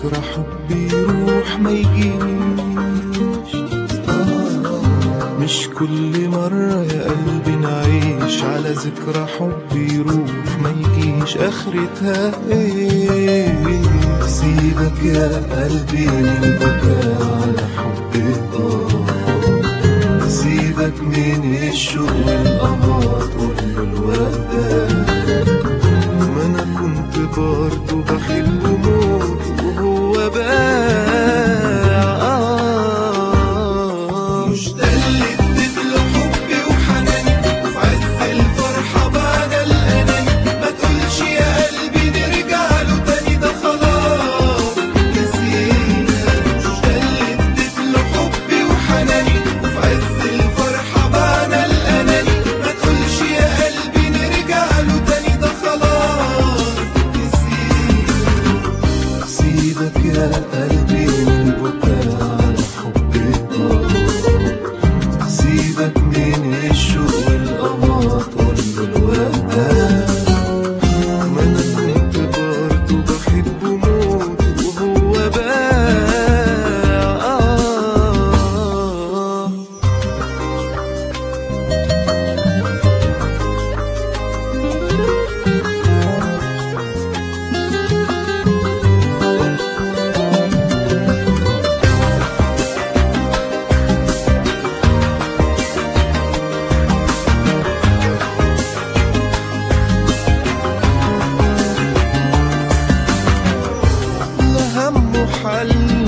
ذكرى حبي يروح ما يجيش. مش كل مرة يا قلبي نعيش على ذكرى حبي يروح ما يجيش، اخرتها ايه؟ سيبك يا قلبي من البكاء على حبي سيبك من الشوق والقمر كله الوقت. ما انا كنت برضه بحبه موت وهو باع. مش ده اللي اديتله حبي وحناني وفي عز الفرحة بعد الأناني. ما تقولش يا قلبي نرجع له تاني، ده خلاص نسينا. مش ده اللي اديتله حبي وحناني وفي عز الفرحة بعد الأناني. ما تقولش يا قلبي نرجع له تاني، ده خلاص نسينا. سيبك يا قلبي من البكاء على حبي سيبك من الشوق والقمر كله الوقت. ما انا كنت برضه بحبه موت وهو باع. لا همه حل